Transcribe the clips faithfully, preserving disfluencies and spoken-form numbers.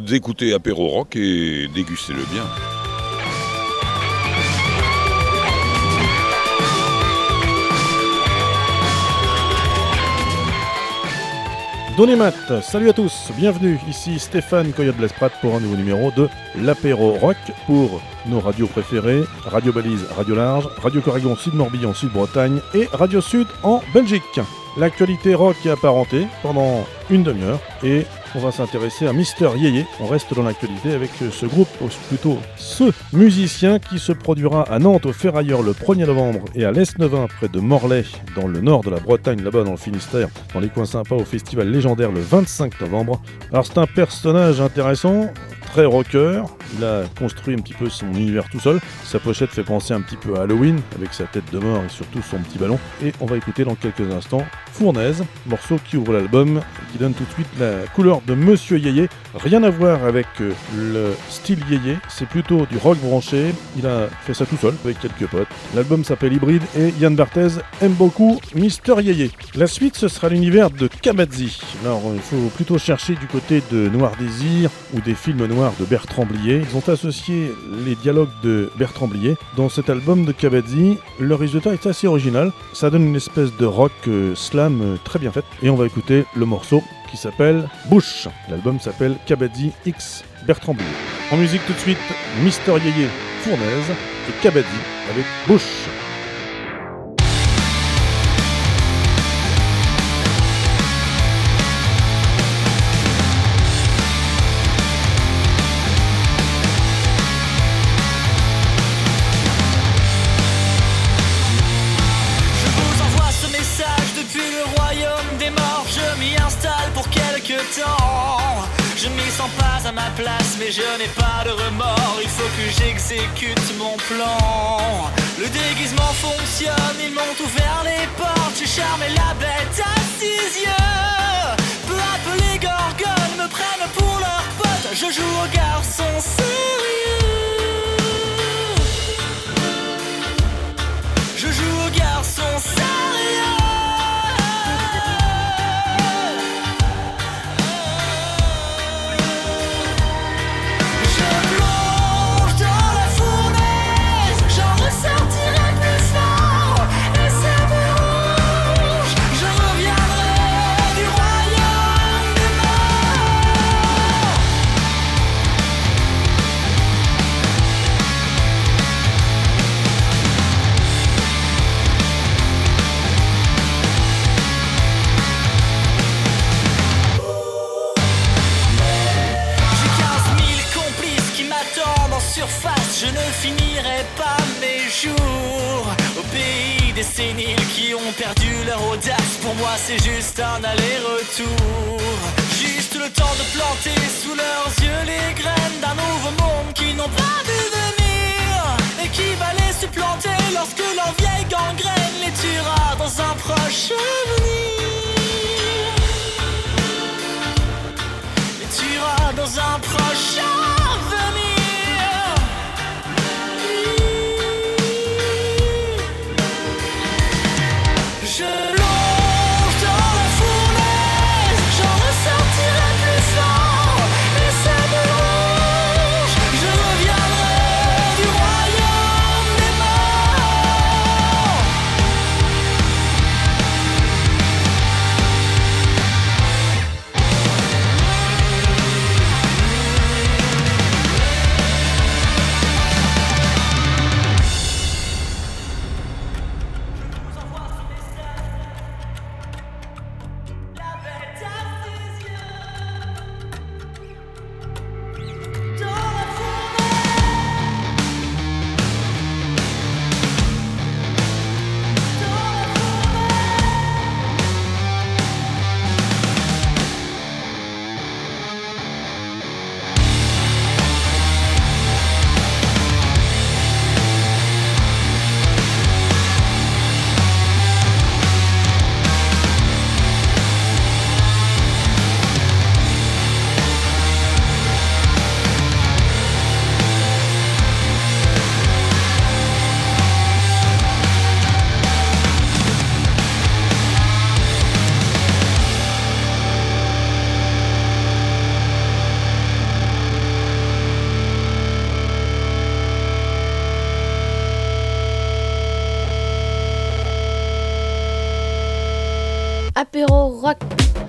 écoutez Apéro Rock et dégustez-le bien. Donémat, salut à tous, bienvenue, ici Stéphane Coyote Blesprat pour un nouveau numéro de l'Apéro Rock pour nos radios préférées, Radio Balise, Radio Large, Radio Corrigon Sud Morbihan, Sud Bretagne et Radio Sud en Belgique. L'actualité rock est apparentée pendant une demi-heure et on va s'intéresser à Mister Yéyé. On reste dans l'actualité avec ce groupe, ou plutôt ce musicien qui se produira à Nantes au Ferrailleur le premier novembre et à l'Esnevin près de Morlaix dans le nord de la Bretagne, là-bas dans le Finistère, dans les coins sympas au festival légendaire le vingt-cinq novembre. Alors c'est un personnage intéressant, très rocker, il a construit un petit peu son univers tout seul, sa pochette fait penser un petit peu à Halloween avec sa tête de mort et surtout son petit ballon, et on va écouter dans quelques instants Fournaise, morceau qui ouvre l'album, qui donne tout de suite la couleur de Monsieur Yéyé. Rien à voir avec le style Yéyé, c'est plutôt du rock branché, il a fait ça tout seul avec quelques potes. L'album s'appelle Hybride et Yann Barthès aime beaucoup Mister Yéyé. La suite ce sera l'univers de Kabadzi. Alors il faut plutôt chercher du côté de Noir Désir ou des films noirs de Bertrand Blier. Ils ont associé les dialogues de Bertrand Blier dans cet album de Kabadzi. Le résultat est assez original, ça donne une espèce de rock euh, slam euh, très bien fait et on va écouter le morceau qui s'appelle Bouche. L'album s'appelle Kabadzi X Bertrand Blier. En musique tout de suite, Mister Yéyé, Fournaise et Kabadzi avec Bouche. Je ne m'y sens pas à ma place, mais je n'ai pas de remords. Il faut que j'exécute mon plan. Le déguisement fonctionne, ils m'ont ouvert les portes. J'ai charmé la bête à six yeux. Peu à peu les gorgones me prennent pour leur pote. Je joue au garçon sérieux. Je joue au garçon sérieux. Je ne finirai pas mes jours au pays des séniles qui ont perdu leur audace. Pour moi c'est juste un aller-retour, juste le temps de planter sous leurs yeux les graines d'un nouveau monde qu'ils n'ont pas vu venir et qui va les supplanter lorsque leur vieille gangrène les tuera dans un proche avenir. Les tuera dans un proche avenir. Je plonge dans la fournaise, j'en ressortirai plus fort, et ça me ronge. Je reviendrai du royaume des morts. Apéro rock.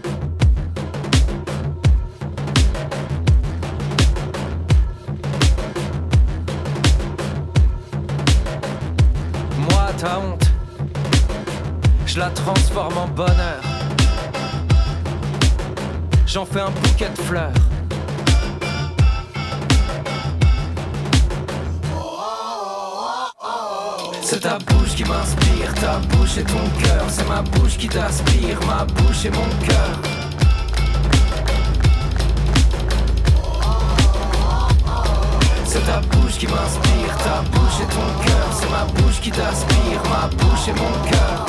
Moi, ta honte, je la transforme en bonheur. J'en fais un bouquet de fleurs. C'est ta bouche qui m'inspire, ta bouche et ton cœur. C'est ma bouche qui t'aspire, ma bouche et mon cœur. C'est ta bouche qui m'inspire, ta bouche et ton cœur. C'est ma bouche qui t'aspire, ma bouche et mon cœur.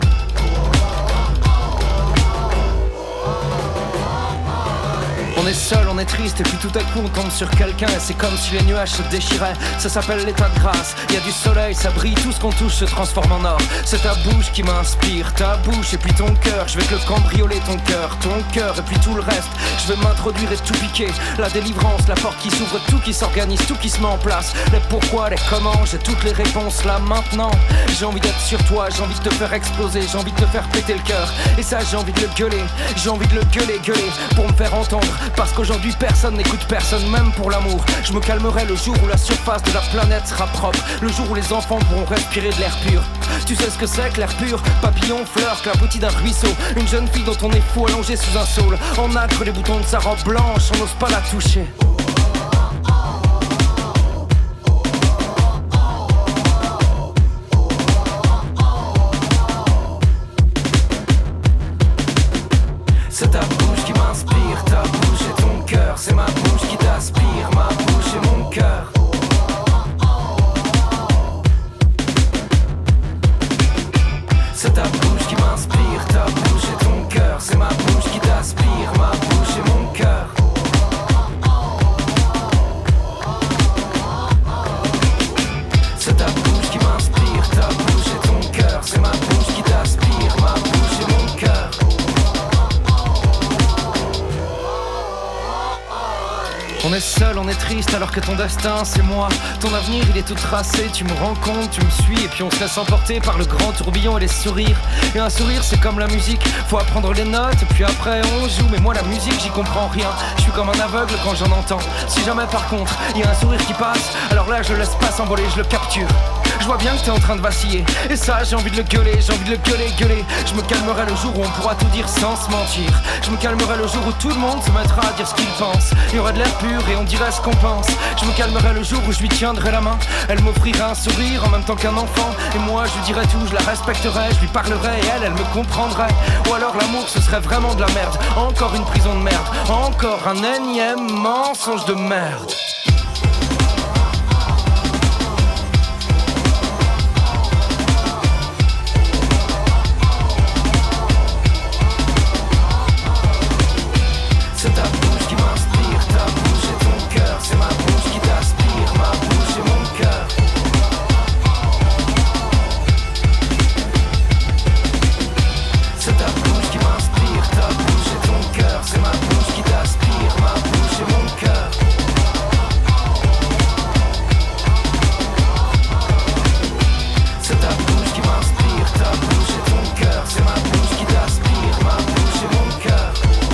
On est seul, on est triste et puis tout à coup on tombe sur quelqu'un et c'est comme si les nuages se déchiraient. Ça s'appelle l'état de grâce, il y a du soleil, ça brille, tout ce qu'on touche se transforme en or. C'est ta bouche qui m'inspire, ta bouche et puis ton cœur. Je vais te le cambrioler ton cœur, ton cœur et puis tout le reste. Je vais m'introduire et tout piquer, la délivrance, la porte qui s'ouvre, tout qui s'organise, tout qui se met en place. Les pourquoi, les comment, j'ai toutes les réponses là maintenant. J'ai envie d'être sur toi, j'ai envie de te faire exploser, j'ai envie de te faire péter le cœur. Et ça j'ai envie de le gueuler, j'ai envie de le gueuler, gueuler pour me faire entendre. Parce qu'aujourd'hui personne n'écoute personne, même pour l'amour. Je me calmerai le jour où la surface de la planète sera propre. Le jour où les enfants pourront respirer de l'air pur. Tu sais ce que c'est que l'air pur? Papillon, fleur, clapotis d'un ruisseau. Une jeune fille dont on est fou allongée sous un saule. En acre les boutons de sa robe blanche, on n'ose pas la toucher. C'est ta bouche qui m'inspire, ta bouche et ton cœur. C'est ma bouche qui t'aspire, ma bouche et mon cœur. C'est ta bouche qui m'inspire, ta bouche et ton cœur. C'est ma bouche qui t'aspire, ma bouche et mon cœur. C'est ta bouche qui m'inspire, ta bouche et ton cœur. C'est ma bouche qui t'aspire, ma bouche et mon cœur. On est seul, on est triste alors que ton destin c'est moi. Ton avenir il est tout tracé, tu me rends compte, tu me suis. Et puis on se laisse emporter par le grand tourbillon et les sourires. Et un sourire c'est comme la musique, faut apprendre les notes et puis après on joue. Mais moi la musique j'y comprends rien, je suis comme un aveugle quand j'en entends. Si jamais par contre il y a un sourire qui passe, alors là je le laisse pas s'envoler, je le capture. Je vois bien que t'es en train de vaciller, et ça j'ai envie de le gueuler, j'ai envie de le gueuler, gueuler. Je me calmerai le jour où on pourra tout dire sans se mentir. Je me calmerai le jour où tout le monde se mettra à dire ce qu'il pense. Il y aura de l'air pur et on dirait ce qu'on pense. Je me calmerai le jour où je lui tiendrai la main. Elle m'offrira un sourire en même temps qu'un enfant. Et moi je lui dirai tout, je la respecterai, je lui parlerai et elle, elle me comprendrait. Ou alors l'amour ce serait vraiment de la merde. Encore une prison de merde, encore un énième mensonge de merde. C'est ta bouche qui m'inspire, ta bouche et ton cœur. C'est ma bouche qui t'aspire, ma bouche et mon cœur. C'est ta bouche qui m'inspire, ta bouche et ton cœur. C'est ma bouche qui t'aspire, ma bouche et mon cœur. C'est ta bouche qui m'inspire, ta bouche et ton cœur. C'est ma bouche qui t'aspire, ma bouche et mon cœur.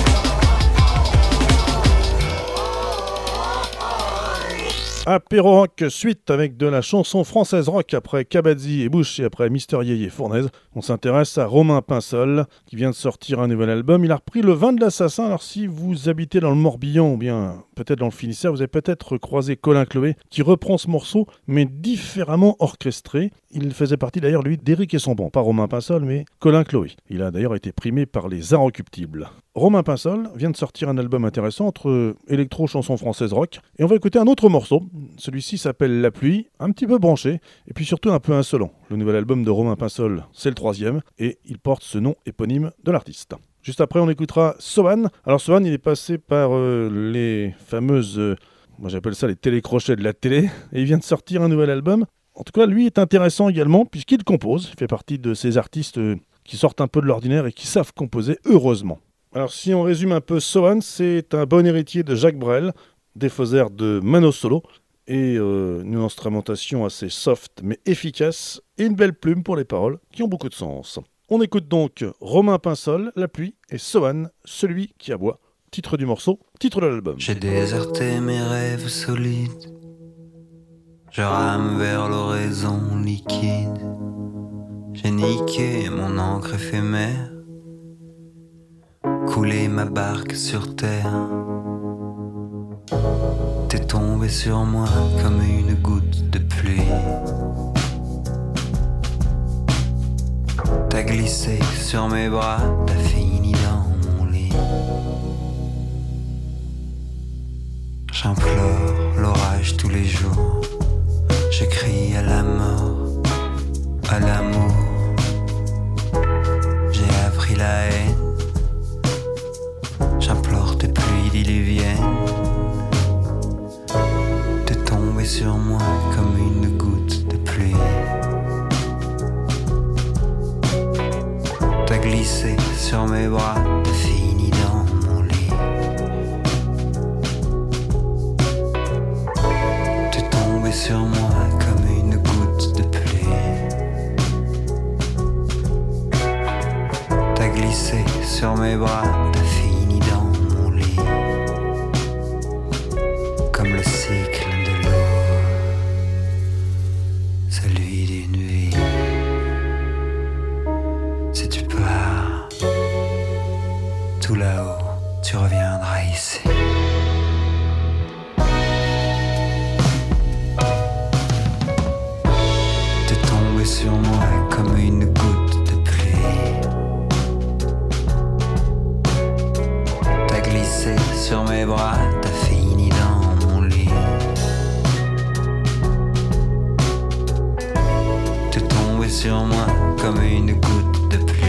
Apéro rock, suite avec de la chanson française rock après Kabadzi et Bush et après Mister Yeye Fournaise. On s'intéresse à Romain Pinsol qui vient de sortir un nouvel album. Il a repris Le Vin de l'Assassin. Alors si vous habitez dans le Morbihan ou bien peut-être dans le Finistère, vous avez peut-être croisé Colin Cloé qui reprend ce morceau mais différemment orchestré. Il faisait partie d'ailleurs lui d'Éric et son banc, pas Romain Pinsol mais Colin Cloé. Il a d'ailleurs été primé par les Inrecuptibles. Romain Pinsol vient de sortir un album intéressant entre électro, chanson française rock. Et on va écouter un autre morceau. Celui-ci s'appelle La Pluie, un petit peu branché et puis surtout un peu insolent. Le nouvel album de Romain Pinsol, c'est le troisième et il porte ce nom éponyme de l'artiste. Juste après, on écoutera Sohan. Alors Sohan, il est passé par euh, les fameuses, euh, moi j'appelle ça les télécrochets de la télé, et il vient de sortir un nouvel album. En tout cas, lui est intéressant également puisqu'il compose. Il fait partie de ces artistes euh, qui sortent un peu de l'ordinaire et qui savent composer, heureusement. Alors si on résume un peu Sohan, c'est un bon héritier de Jacques Brel, défaussaire de Mano Solo, et euh, une instrumentation assez soft mais efficace, et une belle plume pour les paroles qui ont beaucoup de sens. On écoute donc Romain Pinsol, La pluie, et Sohan, Celui qui aboie. Titre du morceau, titre de l'album. J'ai déserté mes rêves solides, je rame vers l'horizon liquide. J'ai niqué mon encre éphémère, coulé ma barque sur terre. T'es tombé sur moi comme une goutte de pluie. T'as glissé sur mes bras, t'as fini dans mon lit. J'implore l'orage tous les jours, je crie à la mort, à l'amour. J'ai appris la haine, j'implore tes pluies diluviennes. T'es tombé sur moi comme une goutte de pluie. T'as glissé sur mes bras, t'as fini dans mon lit. T'es tombé sur moi comme une goutte de pluie. T'as glissé sur mes bras, t'as fini dans mon lit. Comme le cycle de l'eau, celui d'une vie. Si tu pars tout là-haut, tu reviendras ici. T'es tombé sur moi comme une goutte de pluie. T'as glissé sur mes bras, t'as fini dans mon lit. T'es tombé sur moi comme une goutte de pluie.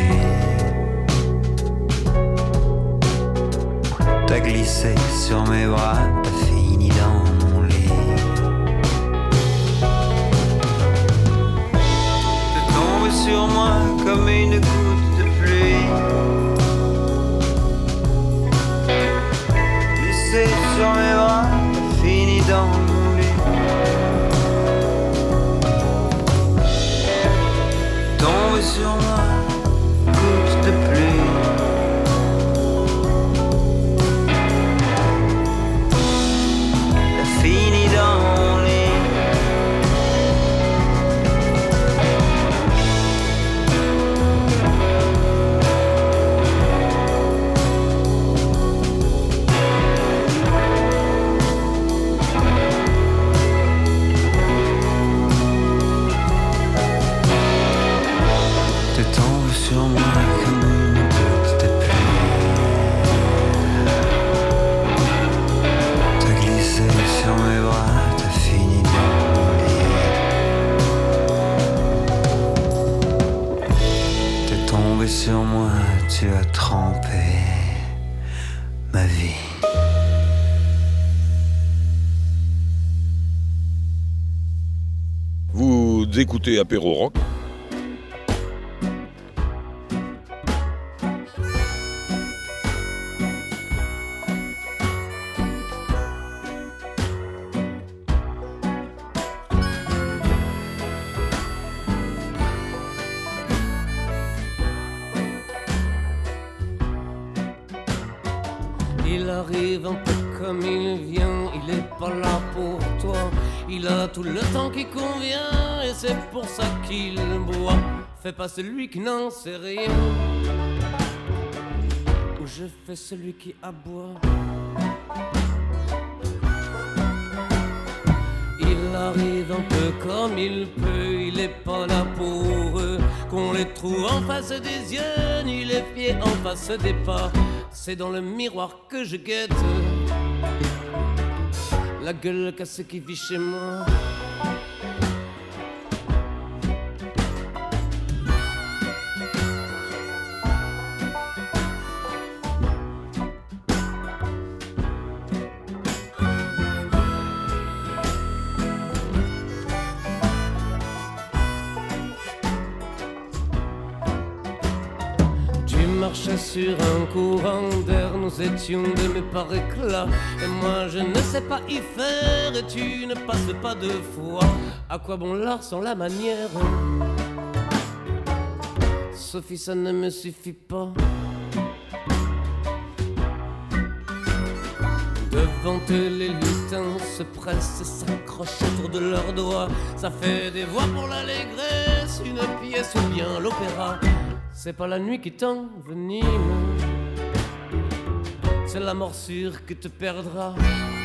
T'as glissé sur mes bras, t'as fini dans mon lit. T'es tombé sur moi comme une goutte de pluie. Glissé sur mes bras, t'as fini dans mon lit. Tombé sur moi, goutte de pluie. T'as fini dans mon lit. T'es tombé sur moi comme une goutte de pluie. T'as glissé sur mes bras, t'as fini dans mon lit. T'es tombé sur moi, tu as trempé ma vie. Vous écoutez Apéro Rock. Il arrive un peu comme il vient, il est pas là pour toi. Il a tout le temps qui convient et c'est pour ça qu'il boit. Fais pas celui qui n'en sait rien, ou je fais celui qui aboie. Il arrive un peu comme il peut, il est pas là pour eux. Qu'on les trouve en face des yeux, ni les pieds en face des pas. C'est dans le miroir que je guette la gueule cassée qui vit chez moi. Marchait sur un courant d'air, nous étions de mes par éclats. Et moi je ne sais pas y faire, et tu ne passes pas deux fois. À quoi bon l'art sans la manière? Sophie, ça ne me suffit pas. Devant eux, les lutins se pressent et s'accrochent autour de leurs doigts. Ça fait des voix pour l'allégresse, une pièce ou bien l'opéra. C'est pas la nuit qui t'envenime, c'est la morsure qui te perdra.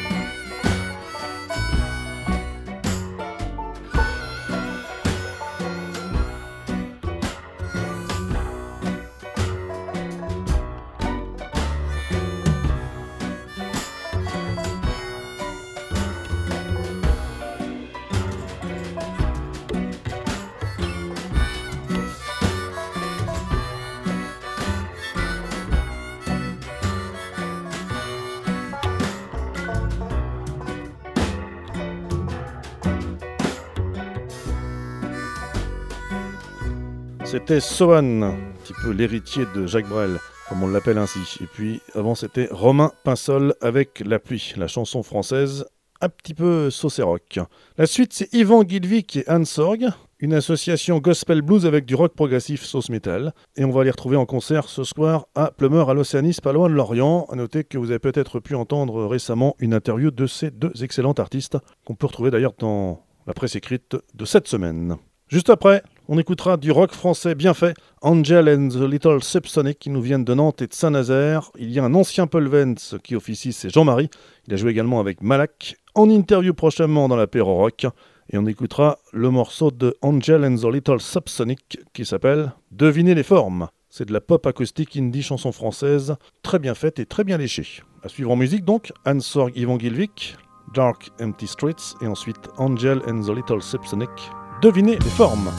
C'était Sohan, un petit peu l'héritier de Jacques Brel, comme on l'appelle ainsi. Et puis avant c'était Romain Pinsol avec La pluie, la chanson française un petit peu sauce et rock. La suite c'est Ivan Gilvik et Anne Sorg, une association gospel blues avec du rock progressif sauce metal. Et on va les retrouver en concert ce soir à Plumeur à l'Océanis, pas loin de Lorient. A noter que vous avez peut-être pu entendre récemment une interview de ces deux excellents artistes, qu'on peut retrouver d'ailleurs dans la presse écrite de cette semaine. Juste après, on écoutera du rock français bien fait, Angel and the Little Subsonic qui nous viennent de Nantes et de Saint-Nazaire. Il y a un ancien Paul Vance qui officie, c'est Jean-Marie. Il a joué également avec Malak, en interview prochainement dans l'apéro rock. Et on écoutera le morceau de Angel and the Little Subsonic qui s'appelle Devinez les formes. C'est de la pop acoustique indie chanson française, très bien faite et très bien léchée. À suivre en musique donc, Anne Sorg, Ivan Gilvik, Dark Empty Streets et ensuite Angel and the Little Subsonic. Devinez les formes.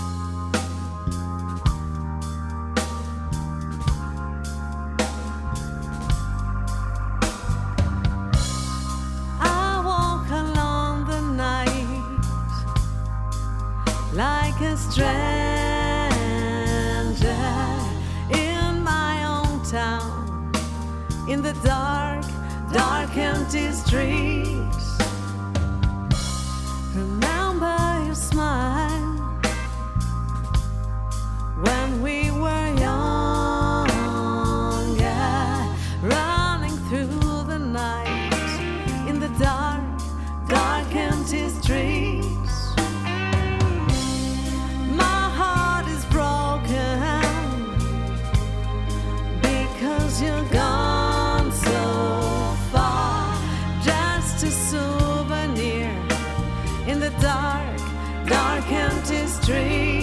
I walk along the night like a stranger in my own town, in the dark, dark empty streets. Remember your smile when we were younger, running through the night in the dark, dark empty streets. My heart is broken because you're gone so far, just a souvenir in the dark, dark empty streets.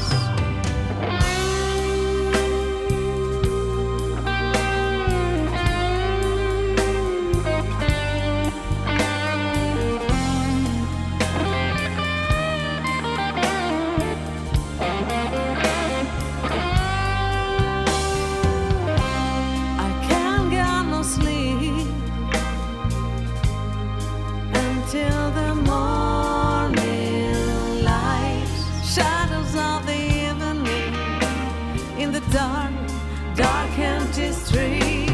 Till the morning light, shadows of the evening in the dark, dark empty streets.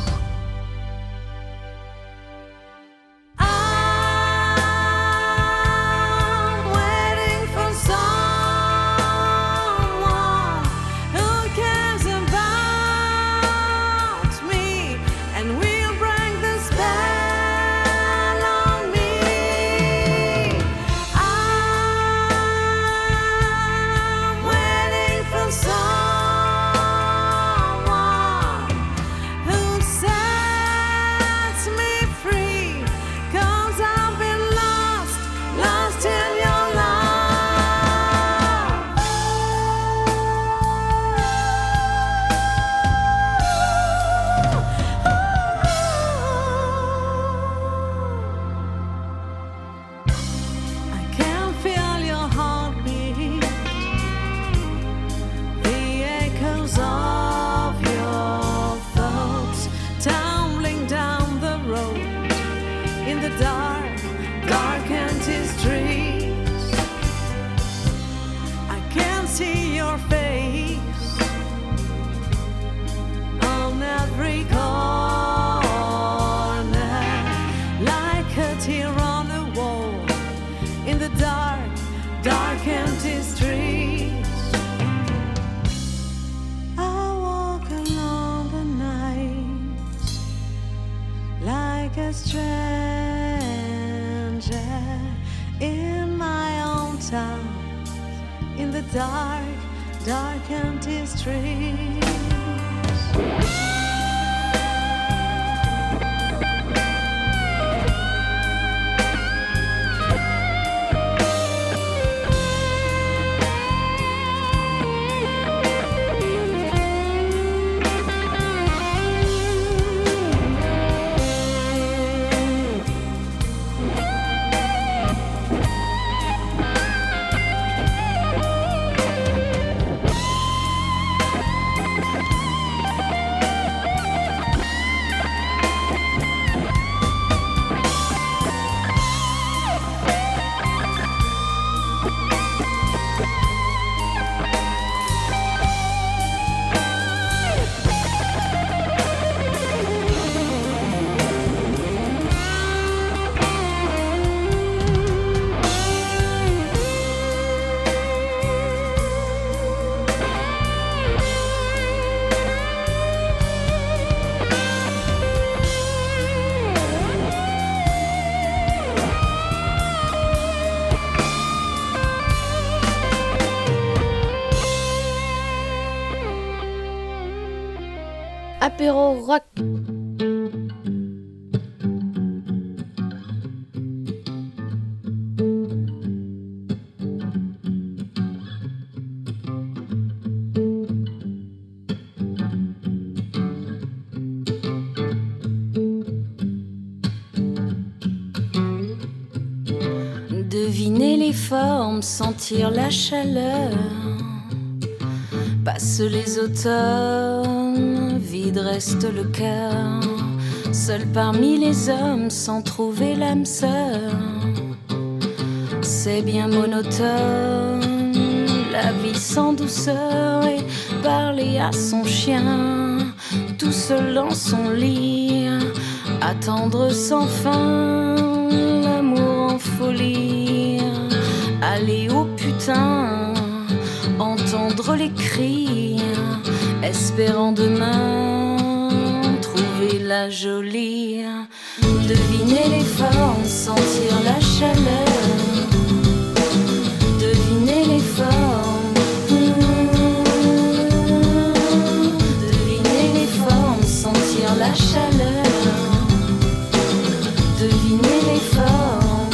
I'm waiting for someone who cares about me and will bring the spell. a stranger in my own town, in the dark, dark empty streets. Apéro rock. Deviner les formes, sentir la chaleur. Passent les automnes, vide reste le cœur. Seul parmi les hommes, sans trouver l'âme sœur. C'est bien monotone, la vie sans douceur. Et parler à son chien, tout seul dans son lit. Attendre sans fin, l'amour en folie. Aller au putain, entendre les cris, espérant demain trouver la jolie. Deviner les formes, sentir la chaleur. Deviner les formes. Deviner les formes, sentir la chaleur. Deviner les formes.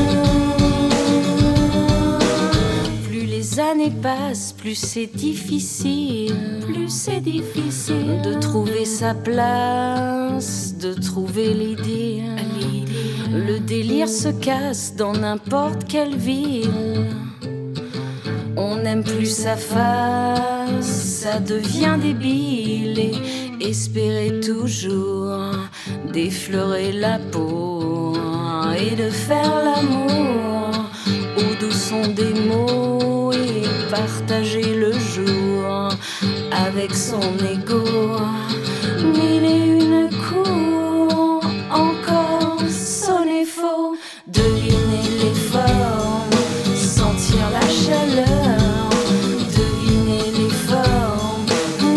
Plus les années passent, plus c'est difficile. Plus c'est difficile de trouver sa place, de trouver l'idée. Le délire se casse dans n'importe quelle ville. On n'aime plus sa face, ça devient débile. Et espérer toujours d'effleurer la peau et de faire l'amour au doux son des mots. Et partager le jour avec son ego. Mille et une coups encore sonner faux. Deviner les formes, sentir la chaleur. Deviner les formes.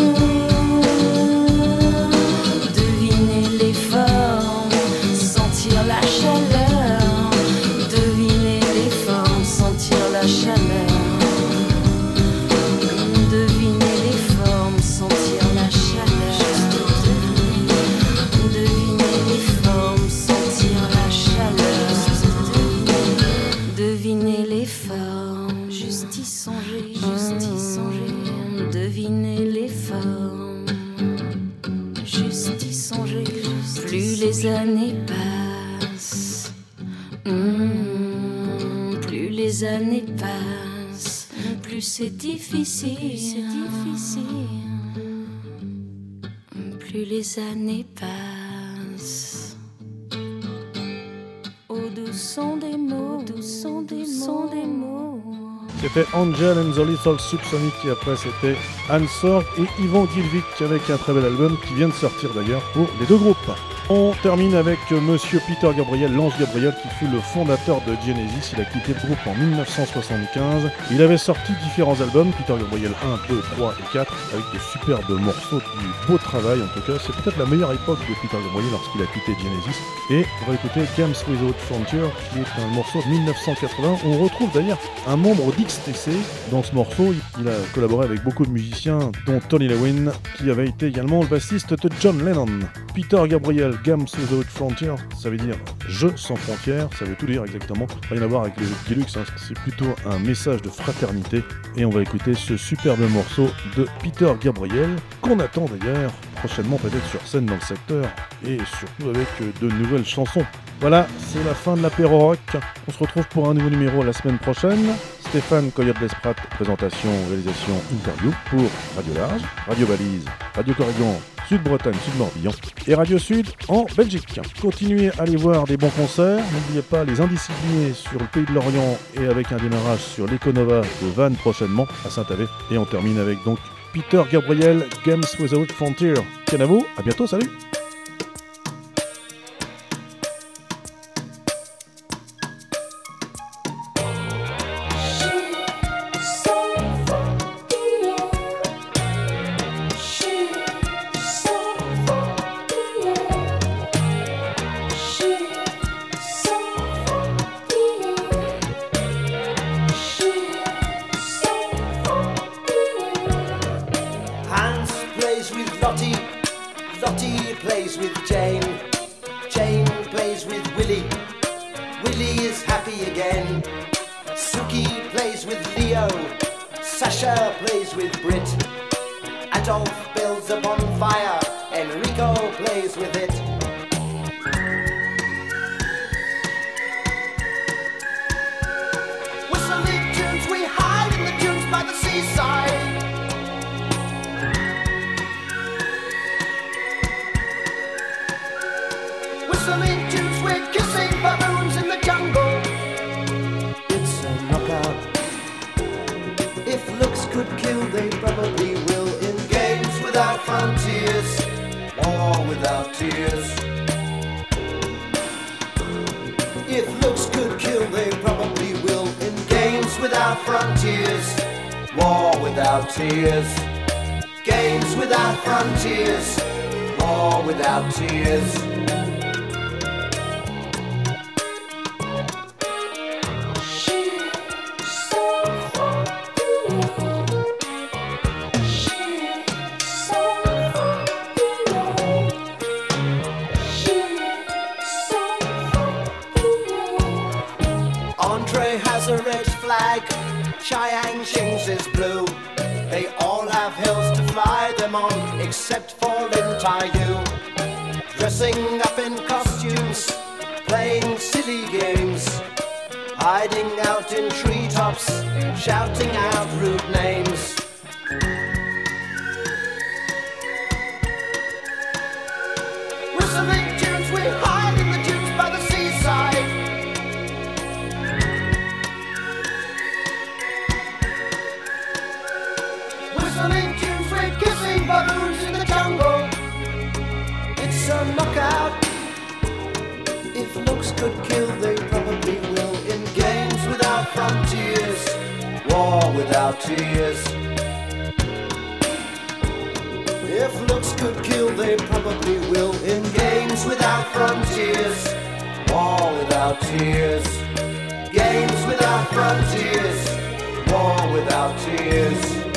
Deviner les formes, sentir la chaleur. Deviner les formes, sentir la chaleur. Les années passent, mmh, plus les années passent, plus c'est difficile, c'est difficile. Plus les années passent, au doux son des mots, doux son des mots, des mots. C'était Angel and the Little Subsonic et après c'était Ansor et Ivan Gilvik avec un très bel album qui vient de sortir d'ailleurs pour les deux groupes. On termine avec Monsieur Peter Gabriel, Lance Gabriel, qui fut le fondateur de Genesis. Il a quitté le groupe en dix-neuf cent soixante-quinze. Il avait sorti différents albums, Peter Gabriel un, deux, trois et quatre, avec de superbes morceaux, du beau travail en tout cas. C'est peut-être la meilleure époque de Peter Gabriel lorsqu'il a quitté Genesis. Et on va écouter Games Without Frontier, qui est un morceau de dix-neuf cent quatre-vingts. On retrouve d'ailleurs un membre d'X T C dans ce morceau. Il a collaboré avec beaucoup de musiciens, dont Tony Lewin, qui avait été également le bassiste de John Lennon. Peter Gabriel, Games Without Frontier, ça veut dire jeu sans frontières, ça veut tout dire exactement. Rien à voir avec les jeux de Deluxe, hein. C'est plutôt un message de fraternité. Et on va écouter ce superbe morceau de Peter Gabriel, qu'on attend d'ailleurs prochainement peut-être sur scène dans le secteur, et surtout avec de nouvelles chansons. Voilà, c'est la fin de l'apéro rock. On se retrouve pour un nouveau numéro la semaine prochaine. Stéphane Coyote-Lespratt, présentation, réalisation, interview pour Radio Large, Radio Balise, Radio Corrigan, Sud-Bretagne, Sud-Morbihan et Radio Sud en Belgique. Continuez à aller voir des bons concerts. N'oubliez pas les Indisciplinés sur le Pays de Lorient et avec un démarrage sur l'Econova de Vannes prochainement à Saint-Avé. Et on termine avec donc Peter Gabriel, Games Without Frontier. Tiens à vous, à bientôt, salut! Except for Lin Tai-yu, dressing up in costumes, playing silly games, hiding out in treetops, shouting out rude names. Whistling tunes, we hide in the dunes by the seaside. Whistling tunes, we're kissing baboons in the jungle. It's a knockout. If looks could kill, they probably will. In games without frontiers, war without tears. If looks could kill, they probably will. In games without frontiers, war without tears. Games without frontiers, war without tears.